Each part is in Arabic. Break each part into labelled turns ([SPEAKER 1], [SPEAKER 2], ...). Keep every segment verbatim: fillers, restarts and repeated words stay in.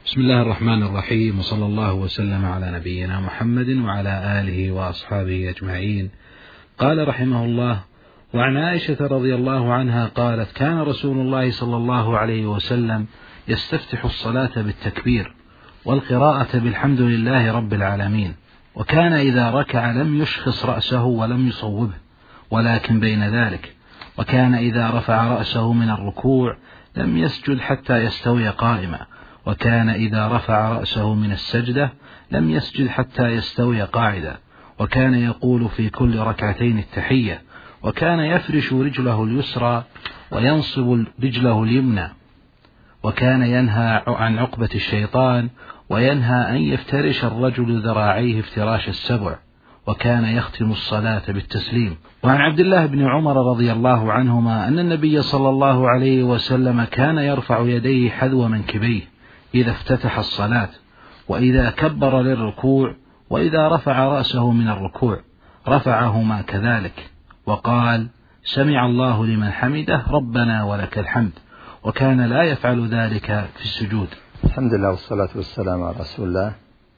[SPEAKER 1] بسم الله الرحمن الرحيم، وصلى الله وسلم على نبينا محمد وعلى آله وأصحابه أجمعين. قال رحمه الله: وعن عائشة رضي الله عنها قالت: كان رسول الله صلى الله عليه وسلم يستفتح الصلاة بالتكبير والقراءة بالحمد لله رب العالمين، وكان إذا ركع لم يشخص رأسه ولم يصوبه ولكن بين ذلك، وكان إذا رفع رأسه من الركوع لم يسجد حتى يستوي قائما، وكان إذا رفع رأسه من السجدة لم يسجد حتى يستوي قاعدا، وكان يقول في كل ركعتين التحية، وكان يفرش رجله اليسرى وينصب رجله اليمنى، وكان ينهى عن عقبة الشيطان، وينهى أن يفترش الرجل ذراعيه افتراش السبع، وكان يختم الصلاة بالتسليم. وعن عبد الله بن عمر رضي الله عنهما أن النبي صلى الله عليه وسلم كان يرفع يديه حذو منكبيه إذا افتتح الصلاة، وإذا كبر للركوع، وإذا رفع رأسه من الركوع رفعهما كذلك، وقال: سمع الله لمن حمده ربنا ولك الحمد، وكان لا يفعل ذلك في السجود.
[SPEAKER 2] الحمد لله والصلاة والسلام على رسول الله.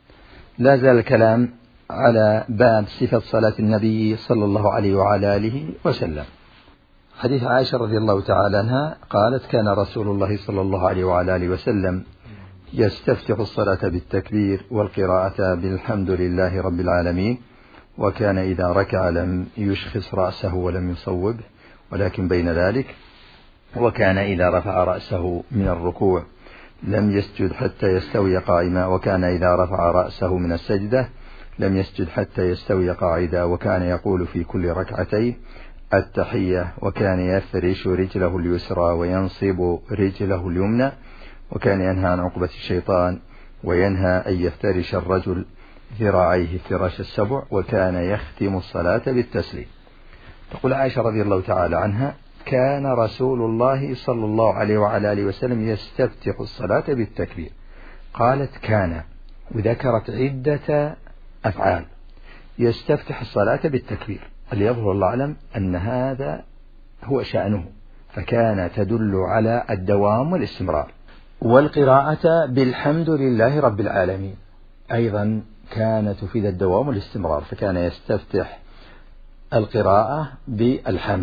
[SPEAKER 2] لا زال الكلام على باب صفة صلاة النبي صلى الله عليه وعلى آله وسلم. حديث عائشة رضي الله تعالى عنها قالت: كان رسول الله صلى الله عليه وعلى آله وسلم يستفتح الصلاة بالتكبير والقراءة بالحمد لله رب العالمين، وكان إذا ركع لم يشخص رأسه ولم يصوبه ولكن بين ذلك، وكان إذا رفع رأسه من الركوع لم يسجد حتى يستوي قائما، وكان إذا رفع رأسه من السجدة لم يسجد حتى يستوي قاعدا، وكان يقول في كل ركعتين التحية، وكان يفرش رجله اليسرى وينصب رجله اليمنى، وكان ينهى عن عقبة الشيطان، وينهى أن يفترش الرجل ذراعيه افتراش السبع، وكان يختم الصلاة بالتسليم. تقول عائشة رضي الله تعالى عنها: كان رسول الله صلى الله عليه وعلى آله وسلم يستفتح الصلاة بالتكبير. قالت كان، وذكرت عدة أفعال. يستفتح الصلاة بالتكبير، اللي يظهر الله أعلم أن هذا هو شأنه، فكان تدل على الدوام والاستمرار. والقراءة بالحمد لله رب العالمين أيضا كان تفيد الدوام والاستمرار، فكان يستفتح القراءة بالحمد.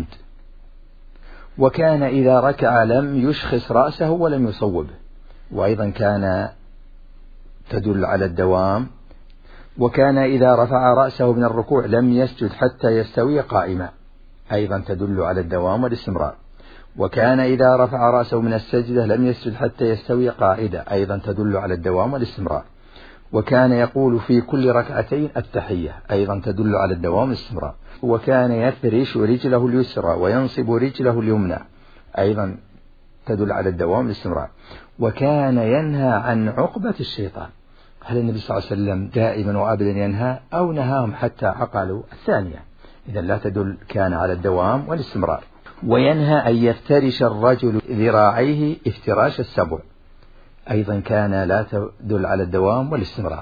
[SPEAKER 2] وكان إذا ركع لم يشخص رأسه ولم يصوبه، وأيضا كان تدل على الدوام. وكان إذا رفع رأسه من الركوع لم يسجد حتى يستوي قائما، أيضا تدل على الدوام والاستمرار. وكان إذا رفع رأسه من السجدة لم يسجد حتى يستوي قاعدا، أيضا تدل على الدوام والاستمرار. وكان يقول في كل ركعتين التحية، أيضا تدل على الدوام والاستمرار. وكان يفرش رجله اليسرى وينصب رجله اليمنى، أيضا تدل على الدوام والاستمرار. وكان ينهى عن عقبة الشيطان. هل النبي صلى الله عليه وسلم دائما وأبدا ينهى أو نهاهم حتى عقلوا؟ الثانية، إذا لا تدل، كان على الدوام والاستمرار. وينهى أن يفترش الرجل ذراعيه افتراش السبع، أيضا كان لا تدل على الدوام والاستمرار.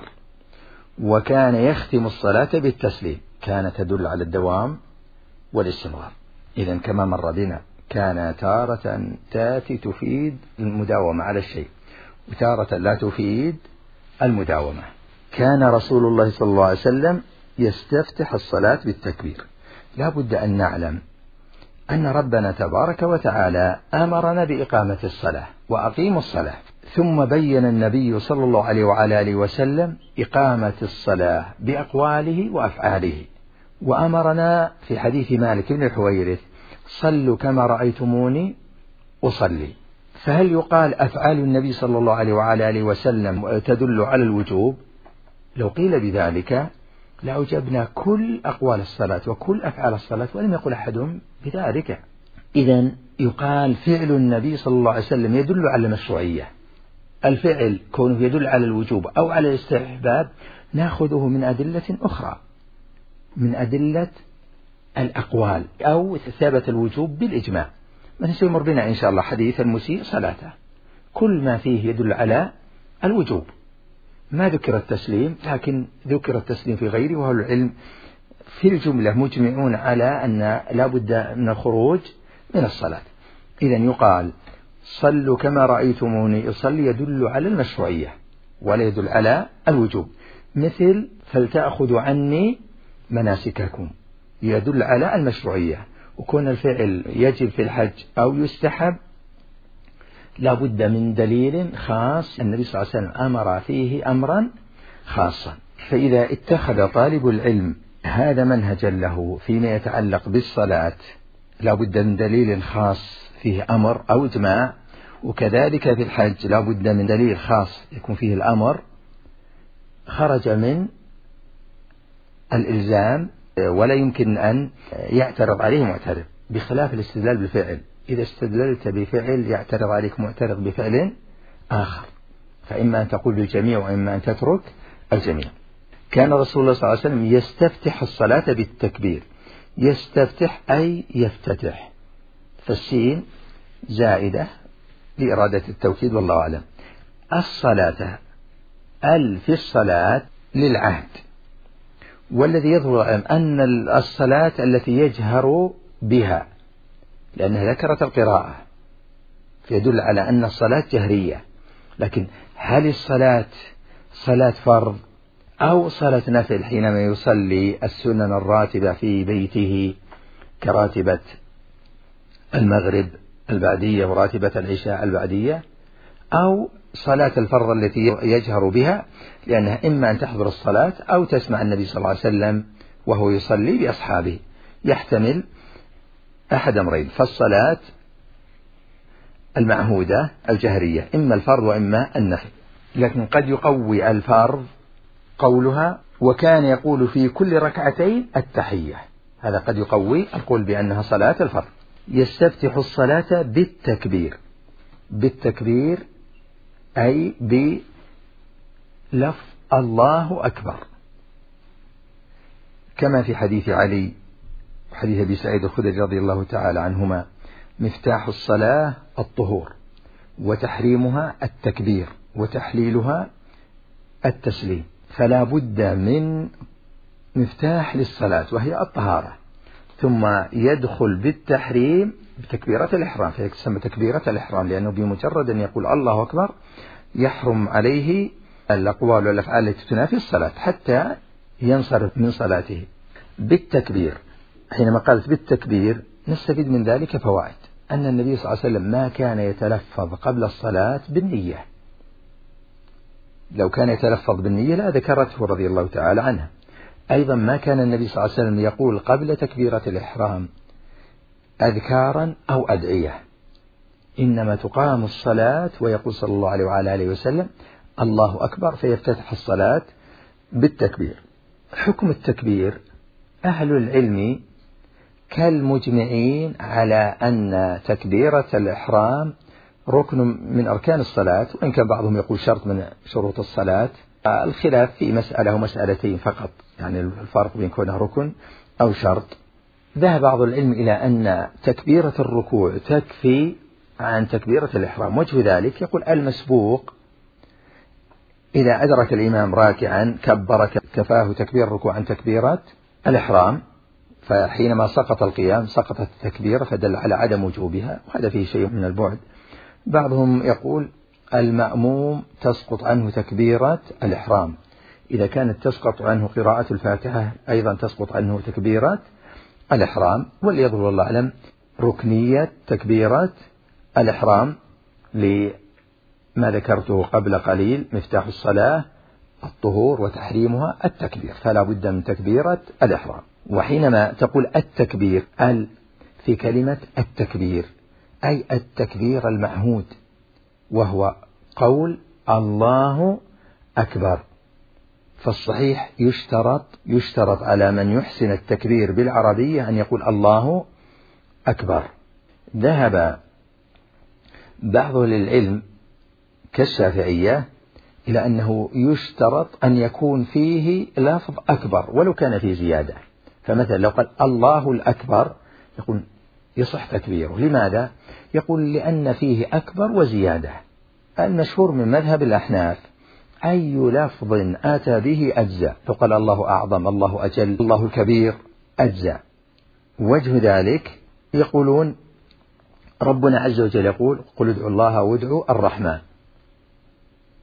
[SPEAKER 2] وكان يختم الصلاة بالتسليم، كان تدل على الدوام والاستمرار. إذا كما مر بنا، كان تارة تأتي تفيد المداومة على الشيء، وتارة لا تفيد المداومة. كان رسول الله صلى الله عليه وسلم يستفتح الصلاة بالتكبير. لا بد أن نعلم أن ربنا تبارك وتعالى أمرنا بإقامة الصلاة، وأقيموا الصلاة، ثم بين النبي صلى الله عليه وعلى آله وسلم إقامة الصلاة بأقواله وأفعاله. وأمرنا في حديث مالك بن الحويرث: صلوا كما رأيتموني أصلي. فهل يقال أفعال النبي صلى الله عليه وعلى آله وسلم تدل على الوجوب؟ لو قيل بذلك لأوجبنا كل أقوال الصلاة وكل أفعال الصلاة، ولم يقل أحد بذلك. إذن يقال فعل النبي صلى الله عليه وسلم يدل على المشروعية. الفعل كونه يدل على الوجوب أو على الاستحباب نأخذه من أدلة أخرى، من أدلة الأقوال، أو ثبت الوجوب بالإجماع. من سيمر بنا إن شاء الله حديث المسيء صلاته، كل ما فيه يدل على الوجوب. ما ذكر التسليم، لكن ذكر التسليم في غيره، وهو العلم في الجملة مجمعون على أن لا بد من الخروج من الصلاة. إذن يقال صلوا كما رأيتموني أصلي يدل على المشروعية، ولا يدل على الوجوب، مثل فلتأخذوا عني مناسككم يدل على المشروعية. وكون الفعل يجب في الحج أو يستحب لا بد من دليل خاص، النبي صلى الله عليه وسلم أمر فيه أمرا خاصا. فإذا اتخذ طالب العلم هذا منهجا له فيما يتعلق بالصلاة لا بد من دليل خاص فيه أمر أو إجماع، وكذلك في الحج لا بد من دليل خاص يكون فيه الأمر، خرج من الإلزام ولا يمكن أن يعترض عليه معترض، بخلاف الاستدلال بالفعل. إذا استدللت بفعل يعترض عليك معترض بفعل آخر، فإما أن تقول بالجميع وإما أن تترك الجميع. كان رسول الله صلى الله عليه وسلم يستفتح الصلاة بالتكبير. يستفتح أي يفتتح، فالسين زائدة لإرادة التوكيد والله أعلم. الصلاة ال في الصلاة للعهد، والذي يظهر أن الصلاة التي يجهر بها لأنها ذكرت القراءة فيدل على أن الصلاة جهرية. لكن هل الصلاة صلاة فرض أو صلاة نفل حينما يصلي السنن الراتبة في بيته كراتبة المغرب البعدية وراتبة العشاء البعدية، أو صلاة الفرض التي يجهر بها لأنها إما أن تحضر الصلاة أو تسمع النبي صلى الله عليه وسلم وهو يصلي بأصحابه، يحتمل أحد أمرين. فالصلاة المعهودة الجهرية إما الفرض وإما النفل، لكن قد يقوي الفرض قولها وكان يقول في كل ركعتين التحية، هذا قد يقوي القول بأنها صلاة الفرض. يستفتح الصلاة بالتكبير، بالتكبير أي بلفظ الله أكبر، كما في حديث علي وحديث أبي سعيد الخدري رضي الله تعالى عنهما: مفتاح الصلاة الطهور، وتحريمها التكبير، وتحليلها التسليم. فلا بد من مفتاح للصلاة وهي الطهارة، ثم يدخل بالتحريم بتكبيرة الإحرام، فيسمى تكبيرة الإحرام، لأنه بمجرد أن يقول الله أكبر يحرم عليه الأقوال والأفعال التي تنافي الصلاة حتى ينصرف من صلاته. بالتكبير، حينما قالت بالتكبير نستفيد من ذلك فوائد: أن النبي صلى الله عليه وسلم ما كان يتلفظ قبل الصلاة بالنية، لو كان يتلفظ بالنية لا ذكرته رضي الله تعالى عنها. أيضا ما كان النبي صلى الله عليه وسلم يقول قبل تكبيرة الإحرام أذكارا أو أدعية، إنما تقام الصلاة ويقول صلى الله عليه وعلى آله وسلم الله أكبر، فيفتتح الصلاة بالتكبير. حكم التكبير: أهل العلم كالمجمعين على أن تكبيرة الإحرام ركن من أركان الصلاة، وإن كان بعضهم يقول شرط من شروط الصلاة. الخلاف في مسألة ومسألتين فقط، يعني الفرق بين كونه ركن أو شرط. ذهب بعض العلم إلى أن تكبيرة الركوع تكفي عن تكبيرة الإحرام. وجه ذلك يقول المسبوق إذا أدرك الإمام راكعا كبر كفاه تكبير الركوع عن تكبيرة الإحرام، فحينما سقط القيام سقطت التكبيرة، فدل على عدم وجوبها، وهذا فيه شيء من البعد. بعضهم يقول المأموم تسقط عنه تكبيرة الإحرام، إذا كانت تسقط عنه قراءة الفاتحة أيضا تسقط عنه تكبيرة الإحرام. واليظهر والله أعلم ركنية تكبيرة الإحرام لما ذكرته قبل قليل: مفتاح الصلاة الطهور، وتحريمها التكبير، فلا بد من تكبيرة الإحرام. وحينما تقول التكبير ال في كلمة التكبير أي التكبير المعهود، وهو قول الله أكبر. فالصحيح يشترط يشترط على من يحسن التكبير بالعربية أن يقول الله أكبر. ذهب بعض العلم كالشافعية إلى أنه يشترط أن يكون فيه لفظ أكبر ولو كان فيه زيادة. فمثلا لو قال الله الأكبر يقول يصح تكبيره. لماذا؟ يقول لأن فيه أكبر وزيادة. المشهور من مذهب الأحناف أي لفظ أتى به أجزاء، فقال الله أعظم، الله أجل، الله الكبير أجزاء. وجه ذلك يقولون ربنا عز وجل يقول قل ادعوا الله وادعوا الرحمن،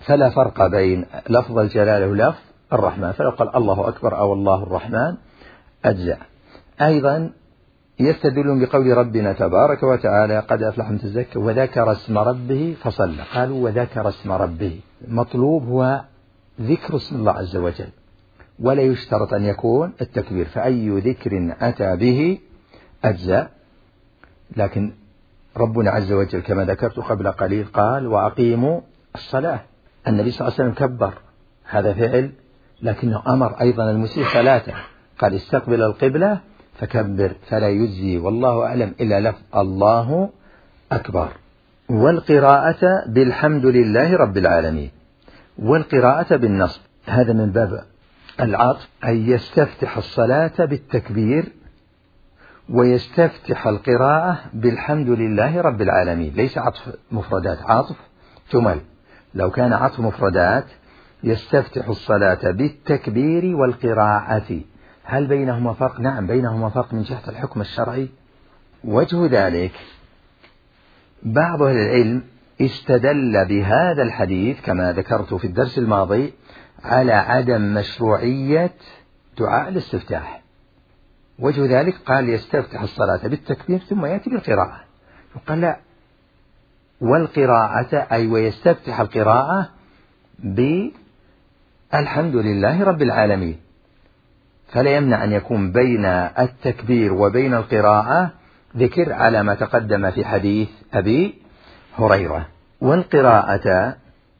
[SPEAKER 2] فلا فرق بين لفظ الجلالة ولفظ الرحمن، فلو قال الله أكبر أو الله الرحمن أجزاء. أيضا يستدلون بقول ربنا تبارك وتعالى قد أفلح من تزكى وذكر اسم ربه فصلى، قالوا وذكر اسم ربه، مطلوب هو ذكر اسم الله عز وجل، ولا يشترط أن يكون التكبير، فأي ذكر أتى به أجزاء. لكن ربنا عز وجل كما ذكرت قبل قليل قال وأقيموا الصلاة، النبي صلى الله عليه وسلم كبر، هذا فعل، لكنه أمر أيضا المسيء صلاته، قال استقبل القبلة فكبر، فلا يجزي والله أعلم إلا لفظ الله أكبر. والقراءة بالحمد لله رب العالمين، والقراءة بالنصب، هذا من باب العطف، أن يستفتح الصلاة بالتكبير ويستفتح القراءة بالحمد لله رب العالمين، ليس عطف مفردات، عطف جمل. لو كان عطف مفردات يستفتح الصلاة بالتكبير والقراءة، هل بينهما فرق؟ نعم بينهما فرق من جهة الحكم الشرعي. وجه ذلك بعض أهل العلم استدل بهذا الحديث كما ذكرت في الدرس الماضي على عدم مشروعية دعاء الاستفتاح. وجه ذلك قال يستفتح الصلاة بالتكبير ثم يأتي بالقراءة، وقال لا، والقراءة أي ويستفتح القراءة بالحمد لله رب العالمين، فلا يمنع أن يكون بين التكبير وبين القراءة ذكر على ما تقدم في حديث أبي هريرة. والقراءة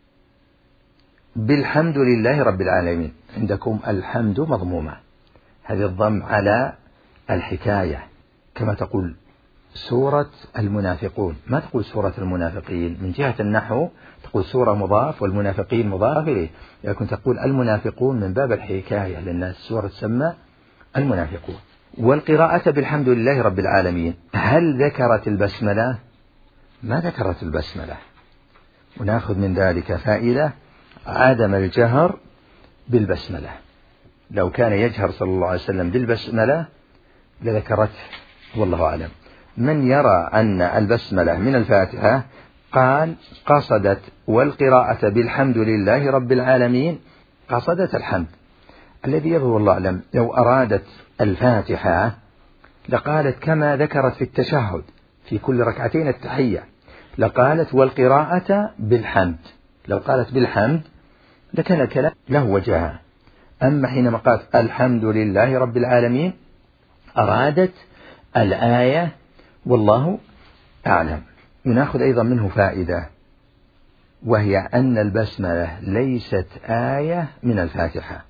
[SPEAKER 2] بالحمد لله رب العالمين، عندكم الحمد مضمومة، هذه الضم على الحكاية، كما تقول سورة المنافقون، ما تقول سورة المنافقين، من جهة النحو تقول سورة مضاف والمنافقين مضاف إليه، لكن تقول المنافقون من باب الحكاية لأن السورة تسمى المنافقون. والقراءة بالحمد لله رب العالمين، هل ذكرت البسملة؟ ما ذكرت البسملة، ونأخذ من ذلك فائدة عدم الجهر بالبسملة، لو كان يجهر صلى الله عليه وسلم بالبسملة لذكرته والله أعلم. من يرى أن البسملة من الفاتحة قال قصدت والقراءة بالحمد لله رب العالمين قصدت الحمد، الذي يظهر الله أعلم لو أرادت الفاتحة لقالت كما ذكرت في التشهد في كل ركعتين التحية، لقالت والقراءة بالحمد، لو قالت بالحمد لكان الكلام له وجهها. أما حينما قالت الحمد لله رب العالمين أرادت الآية والله أعلم. ونأخذ أيضا منه فائدة، وهي أن البسملة ليست آية من الفاتحة.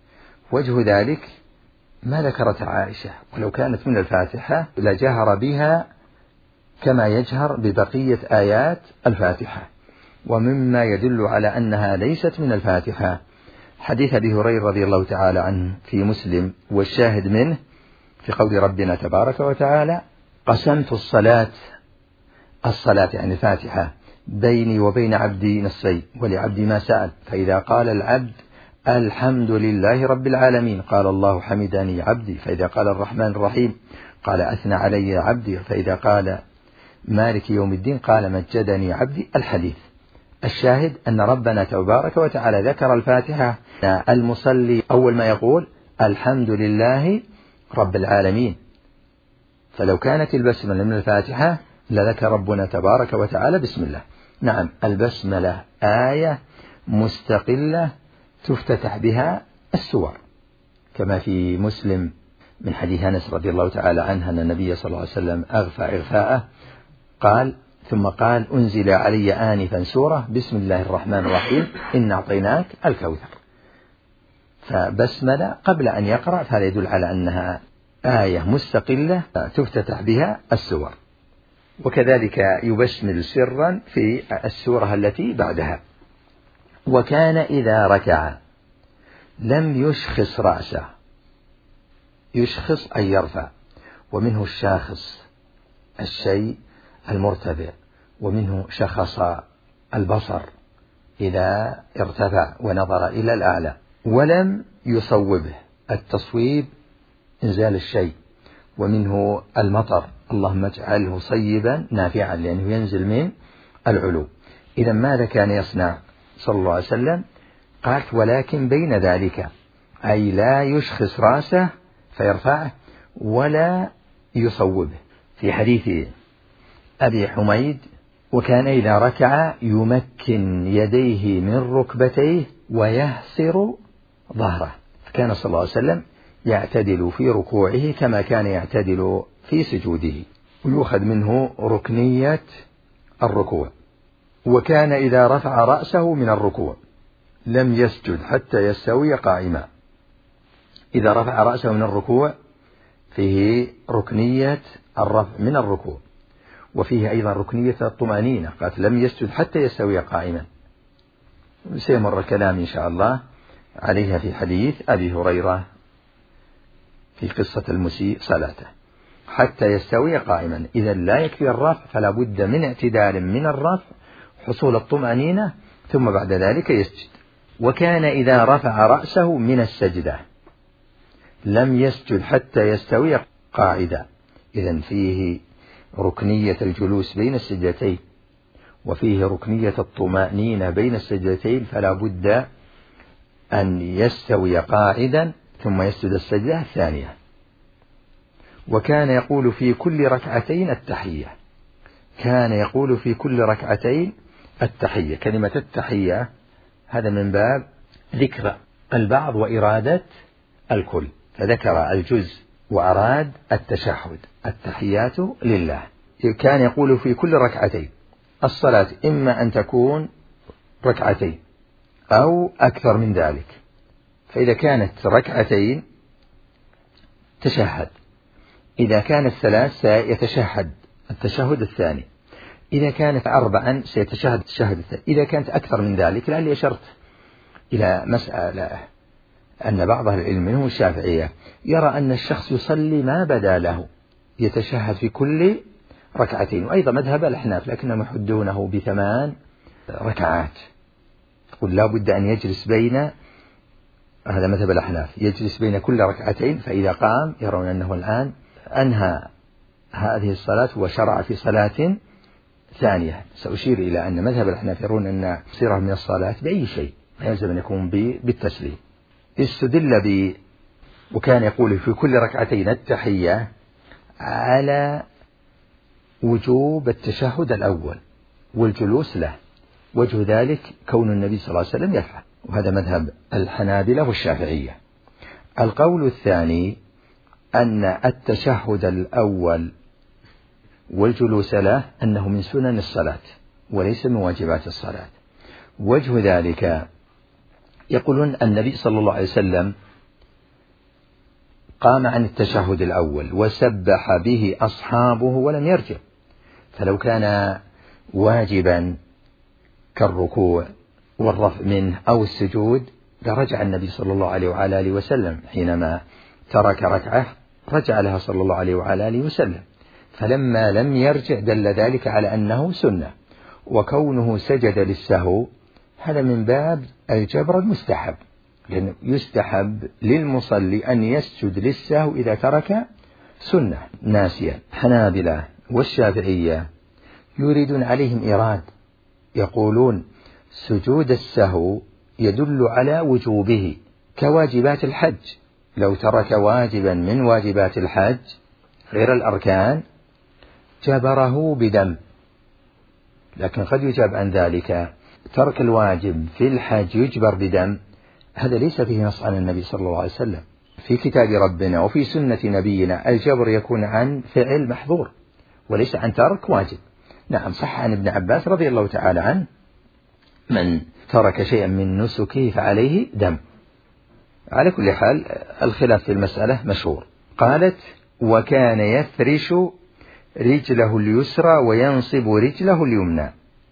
[SPEAKER 2] وجه ذلك ما ذكرت عائشة، ولو كانت من الفاتحة لجهر بها كما يجهر ببقية آيات الفاتحة. ومما يدل على أنها ليست من الفاتحة حديث أبي هريرة رضي الله تعالى عنه في مسلم، والشاهد منه في قول ربنا تبارك وتعالى قسمت الصلاة، الصلاة يعني الفاتحة، بيني وبين عبدي نصفين ولعبدي ما سأل، فإذا قال العبد الحمد لله رب العالمين قال الله حمدني عبدي، فإذا قال الرحمن الرحيم قال أثنى علي عبدي، فإذا قال مالك يوم الدين قال مجدني عبدي. الحديث الشاهد أن ربنا تبارك وتعالى ذكر الفاتحة، المصلي أول ما يقول الحمد لله رب العالمين، فلو كانت البسملة من الفاتحة لذكر ربنا تبارك وتعالى بسم الله. نعم البسملة آية مستقلة تفتتح بها السور، كما في مسلم من حديث أنس رضي الله تعالى عنه أن النبي صلى الله عليه وسلم أغفى إغفاءه قال ثم قال أنزل علي آنفا سورة بسم الله الرحمن الرحيم إن أعطيناك الكوثر، فبسملة قبل أن يقرأ، فهذا يدل على أنها آية مستقلة تفتتح بها السور. وكذلك يبسمل سرا في السورة التي بعدها. وكان إذا ركع لم يشخص رأسه، يشخص أي يرفع، ومنه الشاخص الشيء المرتفع، ومنه شخص البصر إذا ارتفع ونظر إلى الأعلى، ولم يصوبه، التصويب إنزال الشيء، ومنه المطر اللهم اجعله صيبا نافعا لأنه ينزل من العلو. إذا ماذا كان يصنع؟ صلى الله عليه وسلم قالت ولكن بين ذلك، أي لا يشخص رأسه فيرفعه ولا يصوبه. في حديث أبي حميد وكان إذا ركع يمكن يديه من ركبتيه ويهسر ظهره، فكان صلى الله عليه وسلم يعتدل في ركوعه كما كان يعتدل في سجوده، ويؤخذ منه ركنية الركوع. وكان إذا رفع رأسه من الركوع لم يسجد حتى يستوي قائما. إذا رفع رأسه من الركوع فيه ركنية الرفع من الركوع، وفيه أيضا ركنية الطمأنينة، قالت لم يسجد حتى يستوي قائما. سيمر الكلام إن شاء الله عليها في حديث أبي هريرة في قصة المسيء صلاته حتى يستوي قائما. إذا لا يكفي الرفع فلا بد من اعتدال من الرفع حصول الطمأنينة ثم بعد ذلك يسجد. وكان إذا رفع رأسه من السجدة لم يسجد حتى يستوي قاعدا. إذن فيه ركنية الجلوس بين السجدتين وفيه ركنية الطمأنينة بين السجدتين، فلا بد أن يستوي قاعدا ثم يسجد السجدة الثانية. وكان يقول في كل ركعتين التحية، كان يقول في كل ركعتين التحية. كلمة التحية هذا من باب ذكر البعض وإرادة الكل، فذكر الجزء وأراد التشهد. التحيات لله. كان يقول في كل ركعتين. الصلاة إما أن تكون ركعتين أو أكثر من ذلك، فإذا كانت ركعتين تشهد، إذا كانت ثلاث سيتشهد التشهد الثاني، إذا كانت أربعا سيتشهد التشهد الثاني، إذا كانت أكثر من ذلك. لعلي أشرت إلى مسألة أن بعض أهل العلم منهم الشافعية يرى أن الشخص يصلي ما بدا له يتشهد في كل ركعتين، وأيضا مذهب الأحناف لكنهم يحدونه بثمان ركعات، يقول لا بد أن يجلس بين، هذا مذهب الأحناف، يجلس بين كل ركعتين، فإذا قام يرون أنه الآن أنهى هذه الصلاة وشرع في صلاة ثانية. سأشير إلى أن مذهب الأحناف يرون أن صيغة من الصلاة بأي شيء لا يلزم أن يكون بالتسليم. استدل ب وكان يقول في كل ركعتين التحية على وجوب التشهد الأول والجلوس له، وجه ذلك كون النبي صلى الله عليه وسلم يفعل، وهذا مذهب الحنابلة والشافعية. القول الثاني أن التشهد الأول والجلوس له أنه من سنن الصلاة وليس من واجبات الصلاة. وجه ذلك يقولون النبي صلى الله عليه وسلم قام عن التشهد الأول وسبح به أصحابه ولم يرجع، فلو كان واجبا كالركوع والرفع منه أو السجود لرجع النبي صلى الله عليه وعلى آله وسلم، حينما ترك ركعة رجع لها صلى الله عليه وعلى آله وسلم، فلما لم يرجع دل ذلك على أنه سنة. وكونه سجد للسهو هذا من باب الجبر المستحب، لأنه يستحب للمصلي أن يسجد للسهو إذا ترك سنة ناسيا. حنابلة والشافعية يريدون عليهم إيراد، يقولون سجود السهو يدل على وجوبه كواجبات الحج، لو ترك واجبا من واجبات الحج غير الأركان جبره بدم. لكن قد يجاب عن ذلك ترك الواجب في الحج يجبر بدم، هذا ليس فيه نص عن النبي صلى الله عليه وسلم. في كتاب ربنا وفي سنة نبينا الجبر يكون عن فعل محظور وليس عن ترك واجب. نعم صح عن ابن عباس رضي الله تعالى عنه من ترك شيئا من نسكه فعليه دم. على كل حال الخلاف في المسألة مشهور. قالت وكان يفرش رجله اليسرى وينصب رجله اليمنى.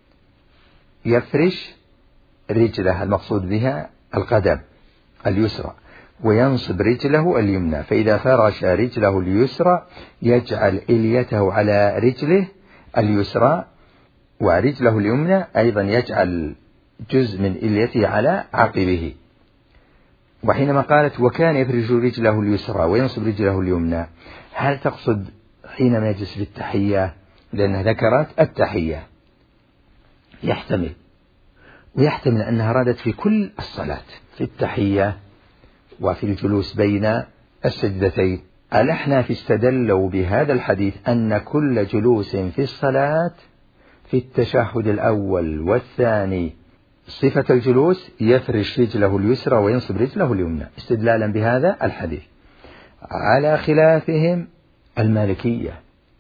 [SPEAKER 2] يفرش رجله المقصود بها القدم اليسرى وينصب رجله اليمنى، فإذا فرش رجله اليسرى يجعل إليته على رجله اليسرى، ورجله اليمنى أيضا يجعل جزء من إليته على عقبه. وحينما قالت وكان يفرش رجله اليسرى وينصب رجله اليمنى، هل تقصد حينما يجلس للتحية؟ لأنها ذكرت التحية، يحتمل. ويحتمل أنها ردت في كل الصلاة، في التحية وفي الجلوس بين السجدتين. الأحناف استدلوا بهذا الحديث أن كل جلوس في الصلاة في التشهد الأول والثاني صفة الجلوس يفرش رجله اليسرى وينصب رجله اليمنى، استدلالا بهذا الحديث، على خلافهم المالكية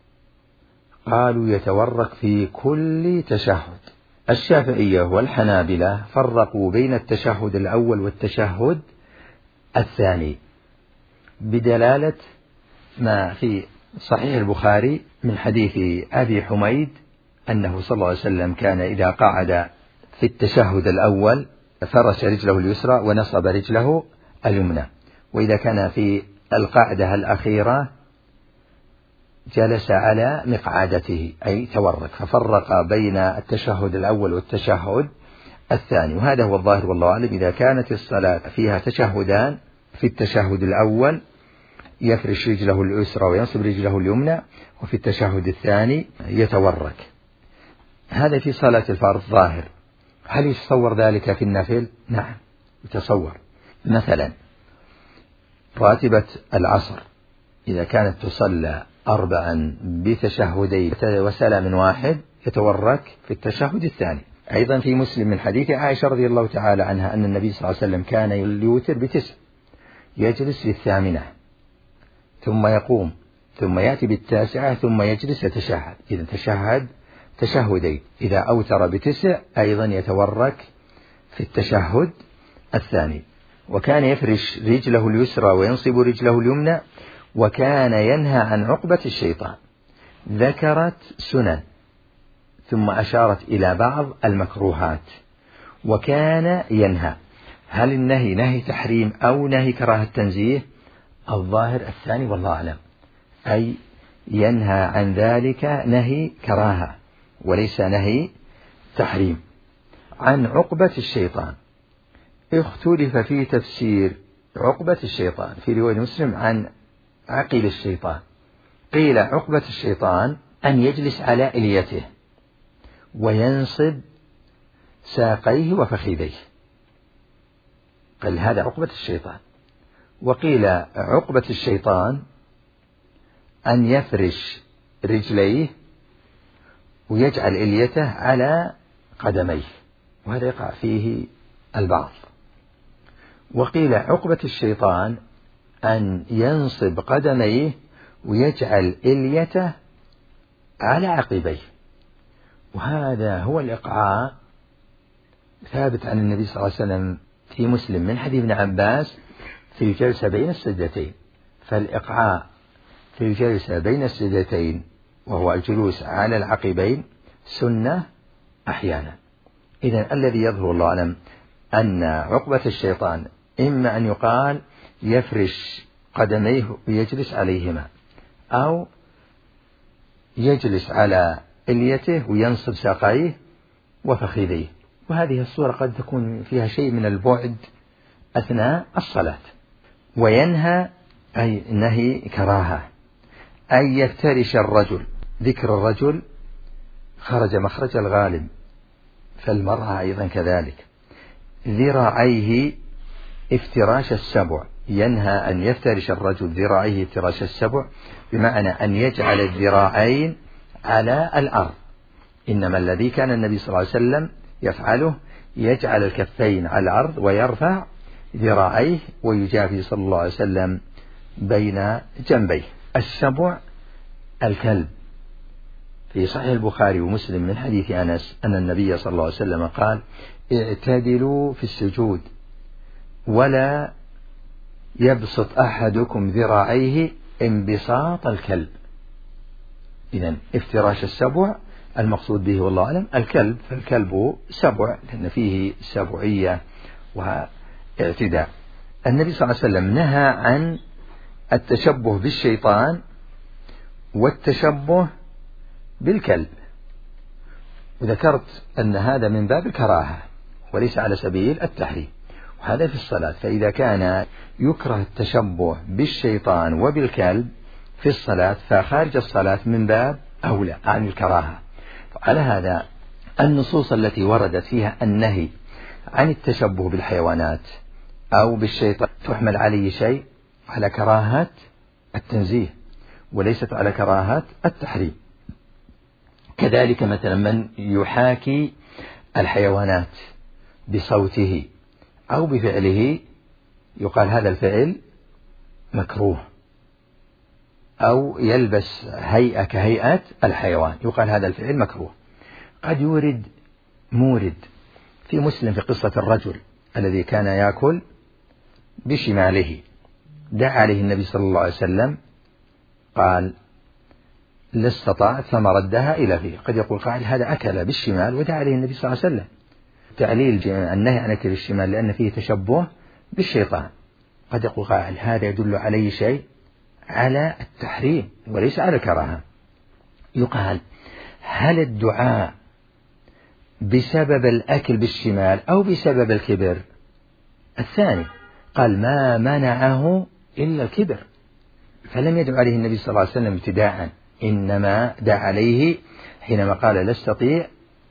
[SPEAKER 2] قالوا يتورك في كل تشهد. الشافعية والحنابلة فرقوا بين التشهد الأول والتشهد الثاني بدلالة ما في صحيح البخاري من حديث أبي حميد أنه صلى الله عليه وسلم كان إذا قعد في التشهد الأول فرش رجله اليسرى ونصب رجله اليمنى، وإذا كان في القاعدة الأخيرة جلس على مقعدته أي تورك، ففرق بين التشهد الأول والتشهد الثاني. وهذا هو الظاهر والله أعلم. إذا كانت الصلاة فيها تشهدان، في التشهد الأول يفرش رجله اليسرى وينصب رجله اليمنى، وفي التشهد الثاني يتورك. هذا في صلاة الفرض ظاهر. هل يتصور ذلك في النفل؟ نعم يتصور. مثلا راتبة العصر إذا كانت تصلى أربعا بتشهدين وسلام واحد يتورك في التشهد الثاني. أيضا في مسلم من حديث عائشة رضي الله تعالى عنها أن النبي صلى الله عليه وسلم كان يوتر بتسع، يجلس للثامنة ثم يقوم ثم يأتي بالتاسعة ثم يجلس يتشهد. إذا تشهد تشهدين. إذا أوتر بتسع أيضا يتورك في التشهد الثاني. وكان يفرش رجله اليسرى وينصب رجله اليمنى، وكان ينهى عن عقبة الشيطان. ذكرت سنن ثم أشارت إلى بعض المكروهات. وكان ينهى، هل النهي نهي تحريم أو نهي كراهة تنزيه؟ الظاهر الثاني والله أعلم، أي ينهى عن ذلك نهي كراهة وليس نهي تحريم. عن عقبة الشيطان اختلف في تفسير عقبة الشيطان. في رواية مسلم عن عقل الشيطان، قيل عقبة الشيطان أن يجلس على إليته وينصب ساقيه وفخذيه، قال هذا عقبة الشيطان. وقيل عقبة الشيطان أن يفرش رجليه ويجعل إليته على قدميه، وهذا يقع فيه البعض. وقيل عقبة الشيطان أن ينصب قدميه ويجعل إليته على عقبيه، وهذا هو الإقعاء ثابت عن النبي صلى الله عليه وسلم في مسلم من حديث ابن عباس في الجلسة بين السجدتين. فالإقعاء في الجلسة بين السجدتين وهو الجلوس على العقبين سنة أحيانا. إذن الذي يظهر الله أعلم أن عقبة الشيطان إما أن يقال يفرش قدميه ويجلس عليهما، أو يجلس على إليته وينصب ساقيه وفخذيه، وهذه الصورة قد تكون فيها شيء من البعد أثناء الصلاة. وينهى أي نهي كراهة أن يفترش الرجل، ذكر الرجل خرج مخرج الغالب، فالمرأة أيضا كذلك، ذراعيه افتراش السبع. ينهى أن يفترش الرجل ذراعيه افتراش السبع، بمعنى أن يجعل الذراعين على الأرض. إنما الذي كان النبي صلى الله عليه وسلم يفعله يجعل الكفين على الأرض ويرفع ذراعيه ويجافي صلى الله عليه وسلم بين جنبيه. السبع الكلب. في صحيح البخاري ومسلم من حديث أنس أن النبي صلى الله عليه وسلم قال اعتدلوا في السجود ولا يبسط أحدكم ذراعيه انبساط الكلب. إذن افتراش السبع المقصود به والله أعلم الكلب، فالكلب سبع لأن فيه سبعية واعتداء. النبي صلى الله عليه وسلم نهى عن التشبه بالشيطان والتشبه بالكلب، وذكرت أن هذا من باب الكراهة وليس على سبيل التحريم، وهذا في الصلاة. فإذا كان يكره التشبه بالشيطان وبالكلب في الصلاة فخارج الصلاة من باب أولى عن الكراهة. على هذا النصوص التي وردت فيها النهي عن التشبه بالحيوانات أو بالشيطان تحمل عليه شيء على كراهة التنزيه وليست على كراهة التحريم. كذلك مثلا من يحاكي الحيوانات بصوته أو بفعله يقال هذا الفعل مكروه، أو يلبس هيئة كهيئة الحيوان يقال هذا الفعل مكروه. قد يورد مورد في مسلم في قصة الرجل الذي كان يأكل بشماله، دعا عليه النبي صلى الله عليه وسلم قال لا استطاع ثم ردها إلى فيه. قد يقول قائل هذا أكل بالشمال ودعا عليه النبي صلى الله عليه وسلم، تعليل النهي عن أكل الشمال لأن فيه تشبه بالشيطان. قد يقول قائل هذا يدل عليه شيء على التحريم وليس على الكراهة. يقال هل الدعاء بسبب الأكل بالشمال أو بسبب الكبر؟ الثاني، قال ما منعه إلا الكبر، فلم يدعو عليه النبي صلى الله عليه وسلم ابتداء، إنما دعا عليه حينما قال لا استطيع،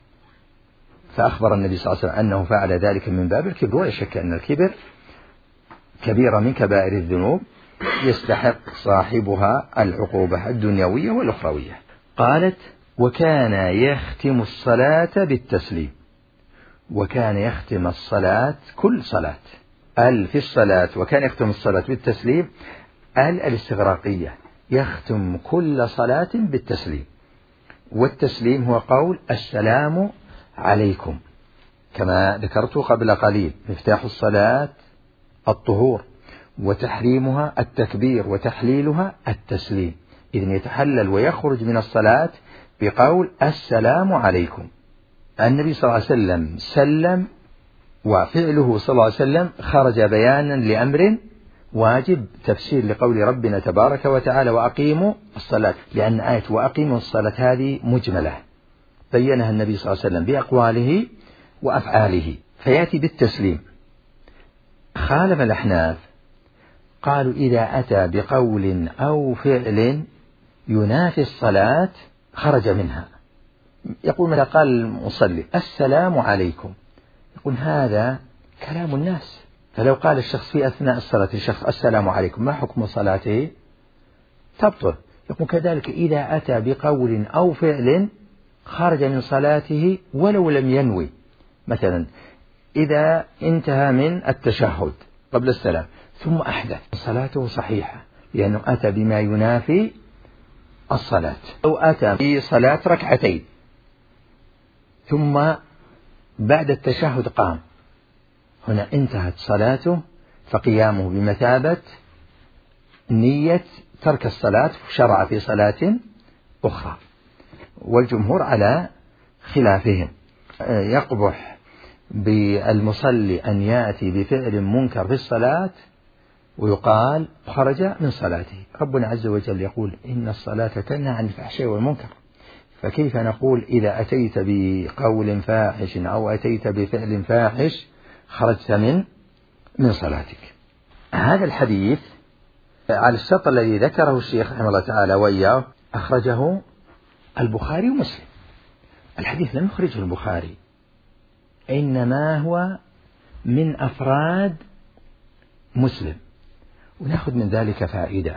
[SPEAKER 2] فأخبر النبي صلى الله عليه وسلم أنه فعل ذلك من باب الكبر. ولا شك أن الكبر كبيرة من كبائر الذنوب يستحق صاحبها العقوبة الدنيوية والأخروية. قالت وكان يختم الصلاة بالتسليم، وكان يختم الصلاة كل صلاة ال في الصلاة وكان يختم الصلاة بالتسليم ال الاستغراقية، يختم كل صلاة بالتسليم. والتسليم هو قول السلام عليكم كما ذكرت قبل قليل. مفتاح الصلاة الطهور، وتحريمها التكبير، وتحليلها التسليم. إذن يتحلل ويخرج من الصلاة بقول السلام عليكم. النبي صلى الله عليه وسلم سلم، وفعله صلى الله عليه وسلم خرج بيانا لأمر واجب، تفسير لقول ربنا تبارك وتعالى وأقيموا الصلاة، لأن آية وأقيموا الصلاة هذه مجملة بينها النبي صلى الله عليه وسلم بأقواله وأفعاله، فيأتي بالتسليم. خالف الأحناف قالوا إذا أتى بقول أو فعل ينافي الصلاة خرج منها. يقول ماذا قال المصلي السلام عليكم، يقول هذا كلام الناس، فلو قال الشخص في أثناء الصلاة الشخص السلام عليكم ما حكم صلاته؟ تبطل. يقول كذلك إذا أتى بقول أو فعل خرج من صلاته ولو لم ينوي، مثلا إذا انتهى من التشهد قبل السلام ثم أحدث، صلاته صحيحة لأنه أتى بما ينافي الصلاة. أو أتى في صلاة ركعتين ثم بعد التشهد قام، هنا انتهت صلاته، فقيامه بمثابة نية ترك الصلاة شرع في صلاة أخرى. والجمهور على خلافهم. يقبح بالمصلي أن يأتي بفعل منكر في الصلاة ويقال خرج من صلاته. ربنا عز وجل يقول إن الصلاة تنهى عن الفحشاء والمنكر، فكيف نقول إذا أتيت بقول فاحش أو أتيت بفعل فاحش خرجت من من صلاتك؟ هذا الحديث على الشرط الذي ذكره الشيخ رحمه الله تعالى وإياه أخرجه البخاري ومسلم. الحديث لم يخرجه البخاري، إنما هو من أفراد مسلم. ونأخذ من ذلك فائدة.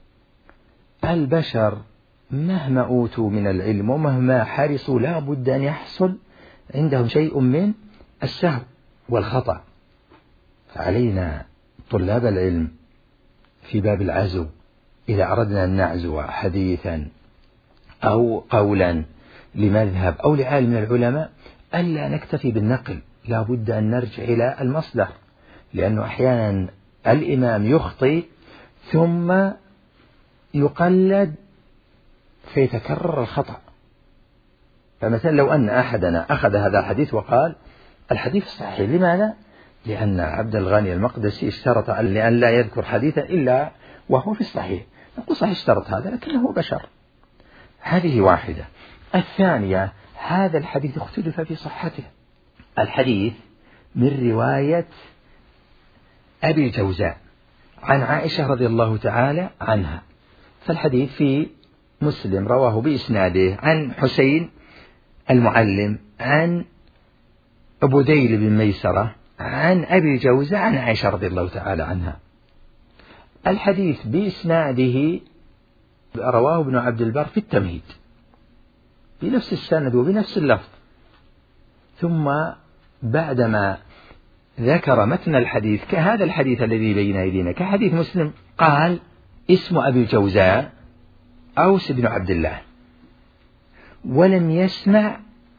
[SPEAKER 2] البشر مهما أوتوا من العلم ومهما حرصوا لا بد أن يحصل عندهم شيء من السهو والخطأ، فعلينا طلاب العلم في باب العزو إذا أردنا أن نعزو حديثا أو قولا لمذهب أو لعالم من العلماء ألا نكتفي بالنقل، لا بد أن نرجع إلى المصدر، لأنه أحيانا الإمام يخطئ ثم يقلد فيتكرر الخطأ. فمثلا لو أن أحدنا أخذ هذا الحديث وقال الحديث صحيح، لماذا؟ لأن عبد الغني المقدسي اشترط لأن لا يذكر حديثا إلا وهو في الصحيح، نقول صحيح اشترط هذا لكنه بشر. هذه واحدة. الثانية هذا الحديث اختلف في صحته. الحديث من رواية أبي الجوزاء عن عائشة رضي الله تعالى عنها، فالحديث في مسلم رواه بإسناده عن حسين المعلم عن بديل بن ميسرة عن أبي الجوزاء عن عائشة رضي الله تعالى عنها. الحديث بإسناده رواه ابن عبد البر في التمهيد بنفس السند وبنفس اللفظ، ثم بعدما ذكر متن الحديث كهذا الحديث الذي بين أيدينا كحديث مسلم قال اسم أبي الجوزاء أوس بن عبد الله، ولم يسمع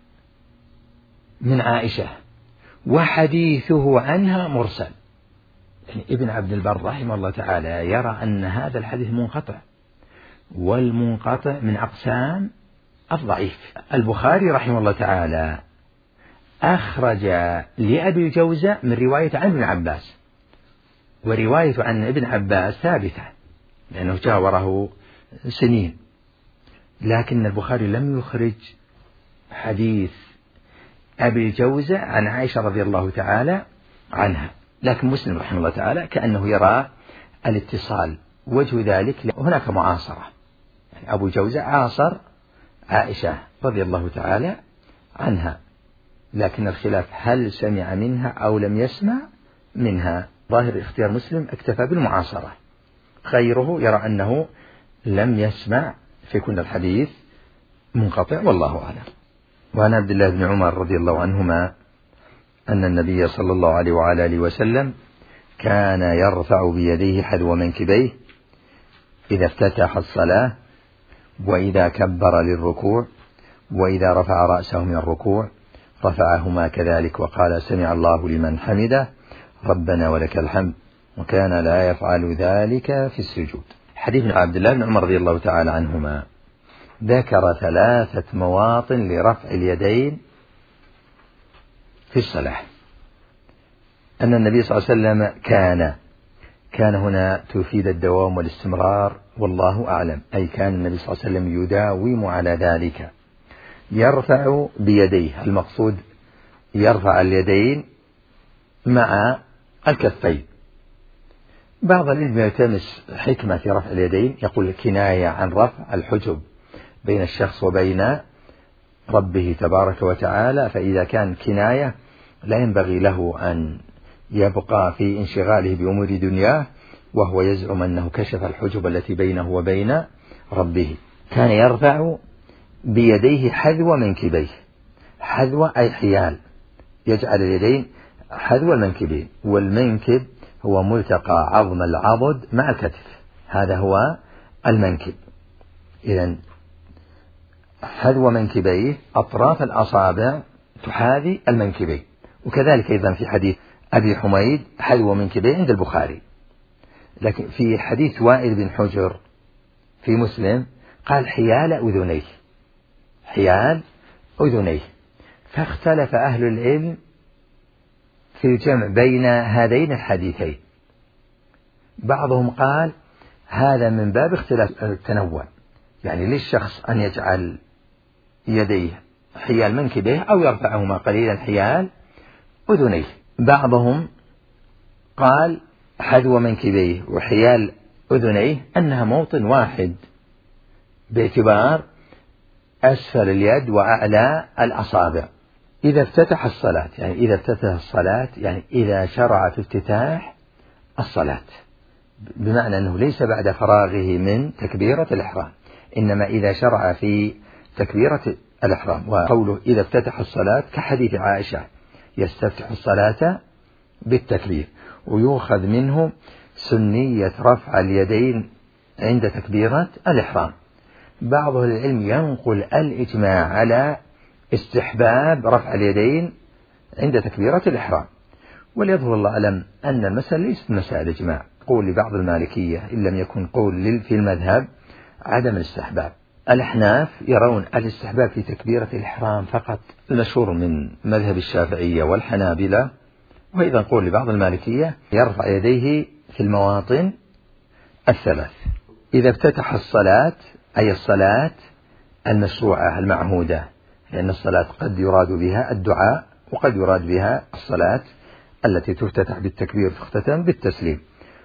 [SPEAKER 2] من عائشة، وحديثه عنها مرسل. يعني ابن عبد البر رحمه الله تعالى يرى أن هذا الحديث منقطع، والمنقطع من أقسام الضعيف. البخاري رحمه الله تعالى أخرج لأبي الجوزاء من رواية عن ابن عباس، ورواية عن ابن عباس ثابتة لأنه جاوره سنين، لكن البخاري لم يخرج حديث أبي الجوزاء عن عائشة رضي الله تعالى عنها. لكن مسلم رحمه الله تعالى كأنه يرى الاتصال، وجه ذلك هناك معاصرة، يعني أبو الجوزاء عاصر عائشة رضي الله تعالى عنها، لكن الخلاف هل سمع منها أو لم يسمع منها. ظاهر اختيار مسلم اكتفى بالمعاصرة، غيره يرى أنه لم يسمع فيكون الحديث منقطع والله أعلم. وعن عبد الله بن عمر رضي الله عنهما أن النبي صلى الله عليه وعلى آله وسلم كان يرفع بيديه حذو منكبيه إذا افتتح الصلاة، وإذا كبر للركوع، وإذا رفع رأسه من الركوع رفعهما كذلك وقال سمع الله لمن حمده ربنا ولك الحمد، وكان لا يفعل ذلك في السجود. حديث عبد الله بن عمر رضي الله تعالى عنهما ذكر ثلاثة مواطن لرفع اليدين في الصلاة. أن النبي صلى الله عليه وسلم كان كان هنا تفيد الدوام والاستمرار والله أعلم، أي كان النبي صلى الله عليه وسلم يداوم على ذلك، يرفع بيديه، المقصود يرفع اليدين مع الكفين. بعض العلم يلتمس حكمة في رفع اليدين، يقول كناية عن رفع الحجب بين الشخص وبين ربه تبارك وتعالى، فإذا كان كناية لا ينبغي له أن يبقى في انشغاله بأمور دنياه وهو يزعم أنه كشف الحجب التي بينه وبين ربه. كان يرفع بيديه حذو منكبيه، حذو أي حيال، يجعل اليدين حذو المنكبين، والمنكب هو ملتقى عظم العضد مع الكتف، هذا هو المنكب. إذن حذو منكبيه، أطراف الأصابع تحاذي المنكبين. وكذلك أيضا في حديث أبي حميد حذو منكبيه عند البخاري، لكن في حديث وائل بن حجر في مسلم قال حيال أذنيه، حيال أذنيه. فاختلف أهل العلم في الجمع بين هذين الحديثين، بعضهم قال هذا من باب اختلاف التنوع، يعني للشخص أن يجعل يديه حيال منكبيه أو يرفعهما قليلا حيال أذنيه. بعضهم قال حذو منكبيه وحيال أذنيه أنها موطن واحد باعتبار أسفل اليد وأعلى الأصابع. إذا افتتح الصلاة، يعني إذا افتتح الصلاة يعني إذا شرع في افتتاح الصلاة، بمعنى أنه ليس بعد فراغه من تكبيرة الإحرام، إنما إذا شرع في تكبيرة الإحرام. وقوله إذا افتتح الصلاة كحديث عائشة يستفتح الصلاة بالتكبير، ويؤخذ منه سنية رفع اليدين عند تكبيرة الإحرام. بعض العلم ينقل الإجماع على استحباب رفع اليدين عند تكبيرة الإحرام، وليظهر الله أعلم أن المسألة ليست مسائل إجماع، قول لبعض المالكية إن لم يكن قول في المذهب عدم الاستحباب. الأحناف يرون الاستحباب في تكبيرة الإحرام فقط، المشهور من مذهب الشافعية والحنابلة، وأيضا قول لبعض المالكية يرفع يديه في المواطن الثلاث. إذا افتتح الصلاة أي الصلاة المشروعة المعهودة، لأن الصلاة قد يراد بها الدعاء وقد يراد بها الصلاة التي تفتتح بالتكبير تختتم بالتسليم.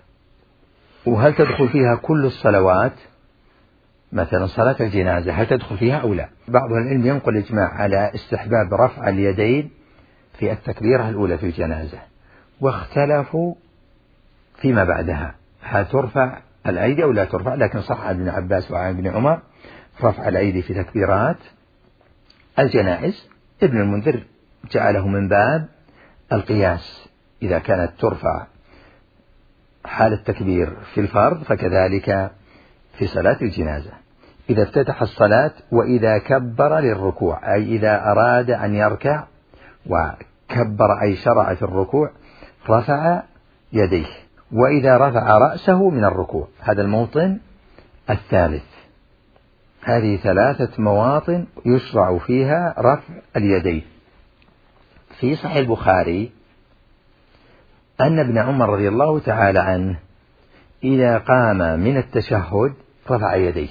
[SPEAKER 2] وهل تدخل فيها كل الصلوات؟ مثلا صلاة الجنازة هل تدخل فيها أو لا؟ بعض العلم ينقل إجماع على استحباب رفع اليدين في التكبيرة الأولى في الجنازة، واختلفوا فيما بعدها هل ترفع الأيدي أو لا ترفع، لكن صح عن ابن عباس وعن ابن عمر رفع الأيدي في تكبيرات الجنائز. ابن المنذر جعله من باب القياس، إذا كانت ترفع حال التكبير في الفرض فكذلك في صلاة الجنازة. إذا افتتح الصلاة وإذا كبر للركوع، أي إذا أراد أن يركع وكبر أي شرع في الركوع رفع يديه، وإذا رفع رأسه من الركوع. هذا الموطن الثالث. هذه ثلاثة مواطن يشرع فيها رفع اليدين. في صحيح البخاري أن ابن عمر رضي الله تعالى عنه إذا قام من التشهد رفع يديه،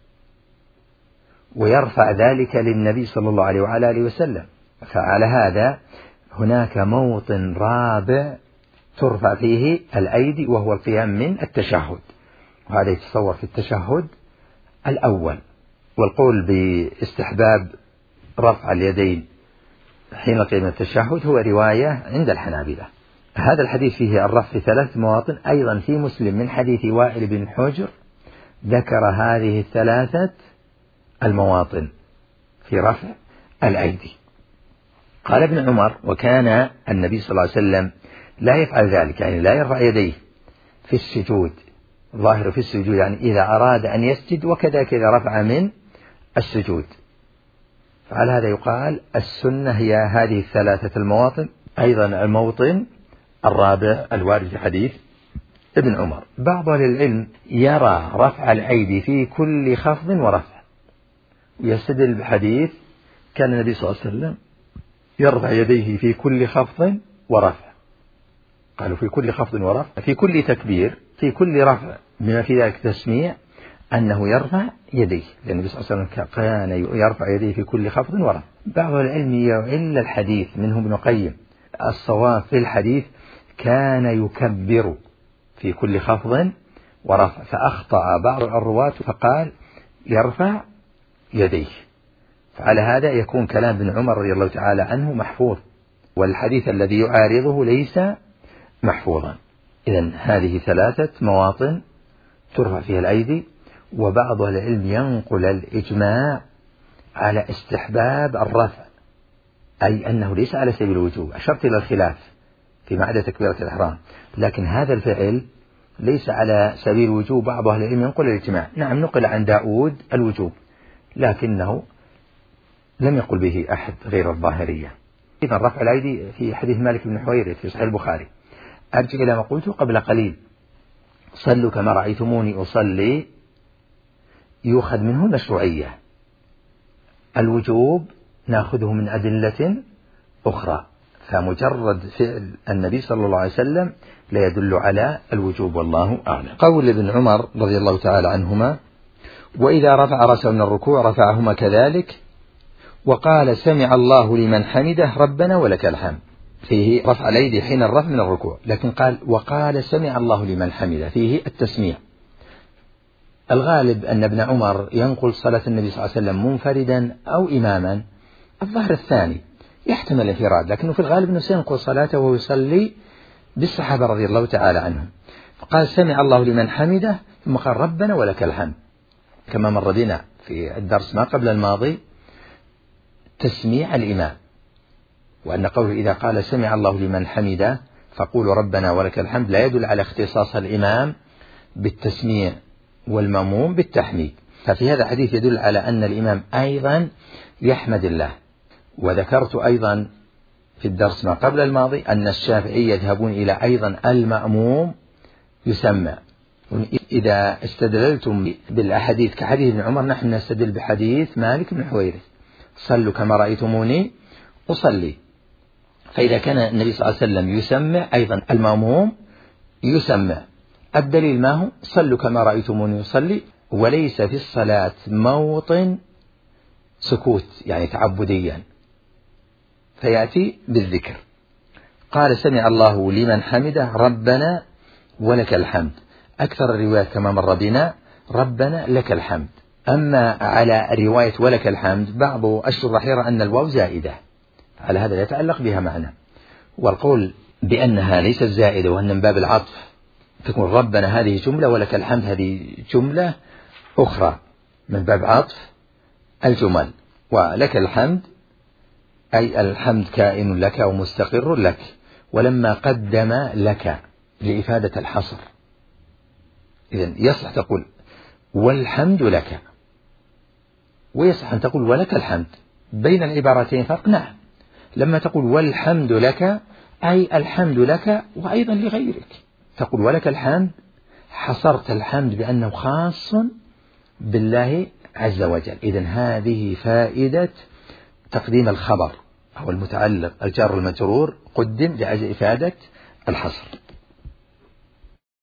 [SPEAKER 2] ويرفع ذلك للنبي صلى الله عليه وعلى آله وسلم. فعلى هذا هناك موطن رابع ترفع فيه الأيدي وهو القيام من التشهد، وهذا يتصور في التشهد الأول. والقول باستحباب رفع اليدين حين القيام من التشهد هو رواية عند الحنابلة. هذا الحديث فيه الرفع في ثلاث مواطن. أيضا في مسلم من حديث وائل بن حجر ذكر هذه الثلاثة المواطن في رفع الأيدي. قال ابن عمر: وكان النبي صلى الله عليه وسلم لا يفعل ذلك، يعني لا يرفع يديه في السجود، ظاهر في السجود يعني إذا أراد أن يسجد، وكذلك إذا رفع من السجود. فعلى هذا يقال السنة هي هذه الثلاثة المواطن. أيضا الموطن الرابع الوارد في حديث ابن عمر. بعض أهل العلم يرى رفع الأيدي في كل خفض ورفع، ويستدل بحديث كان النبي صلى الله عليه وسلم يرفع يديه في كل خفض ورفع. قالوا في كل خفض ورفع، في كل تكبير، في كل رفع، بما في ذلك تسميع أنه يرفع يديه، لأن النبي صلى الله عليه وسلم كان يرفع يديه في كل خفض ورفع. بعض العلم يعل الحديث منهم ابن القيم: الصواب في الحديث كان يكبر في كل خفض ورفع، فأخطأ بعض الرواة فقال يرفع يديه. فعلى هذا يكون كلام ابن عمر رضي الله تعالى عنه محفوظ، والحديث الذي يعارضه ليس محفوظا. إذن هذه ثلاثة مواطن ترفع فيها الأيدي. وبعض العلم ينقل الإجماع على استحباب الرفع، أي أنه ليس على سبيل الوجوب. أشرت إلى الخلاف فيما عدا تكبيرة الإحرام، لكن هذا الفعل ليس على سبيل الوجوب. بعض أهل العلم ينقل الإجماع. نعم، نقل عن داود الوجوب، لكنه لم يقل به أحد غير الظاهرية. إذن رفع الأيدي في حديث مالك بن حويرث في صحيح البخاري. أرجع إلى ما قلت قبل قليل: صلوا كما رأيتموني أصلي، يؤخذ منه المشروعية. الوجوب نأخذه من أدلة أخرى، فمجرد فعل النبي صلى الله عليه وسلم لا يدل على الوجوب، والله أعلم. قول ابن عمر رضي الله تعالى عنهما: وإذا رفع رأسه من الركوع رفعهما كذلك، وقال سمع الله لمن حمده ربنا ولك الحمد. فيه رفع الأيدي حين الرفع من الركوع، لكن قال وقال سمع الله لمن حمده، فيه التسميع. الغالب أن ابن عمر ينقل صلاة النبي صلى الله عليه وسلم منفردا أو إماما. الظاهر الثاني يحتمل الانفراد، لكنه في الغالب أنه سينقل صلاته وهو يصلي بالصحابة رضي الله تعالى عنهم. فقال سمع الله لمن حمده، ثم قال ربنا ولك الحمد، كما مر بنا في الدرس ما قبل الماضي تسميع الإمام، وأن قوله إذا قال سمع الله لمن حمده فقولوا ربنا ولك الحمد لا يدل على اختصاص الإمام بالتسميع والمأموم بالتحميد. ففي هذا الحديث يدل على أن الإمام أيضا يحمد الله. وذكرت أيضا في الدرس ما قبل الماضي أن الشافعي يذهبون إلى أيضا المأموم يسمع. إذا استدللتم بالأحاديث كحديث ابن عمر، نحن نستدل بحديث مالك بن حويرث: صلوا كما رأيتموني أصلي. فإذا كان النبي صلى الله عليه وسلم يسمع، أيضا المأموم يسمع. الدليل ما هو؟ صلوا كما رأيتموني أصلي. وليس في الصلاة موطن سكوت يعني تعبديا، فيأتي بالذكر. قال سمع الله لمن حمده ربنا ولك الحمد. أكثر الروايات كما مر بنا ربنا لك الحمد. أما على رواية ولك الحمد بعض الشراح يرى أن الواو زائدة، على هذا لا يتعلق بها معنى. والقول بأنها ليست زائدة وأن من باب العطف تكون ربنا هذه جملة ولك الحمد هذه جملة أخرى من باب عطف الجمل. ولك الحمد أي الحمد كائن لك أو مستقر لك، ولما قدم لك لإفادة الحصر، إذن يصح تقول والحمد لك، ويصح أن تقول ولك الحمد. بين العبارتين فرق، نعم. لما تقول والحمد لك أي الحمد لك وأيضا لغيرك، تقول ولك الحمد حصرت الحمد بأنه خاص بالله عز وجل. إذن هذه فائدة تقديم الخبر أو المتعلق الجار المجرور قدم لأجل إفادة الحصر.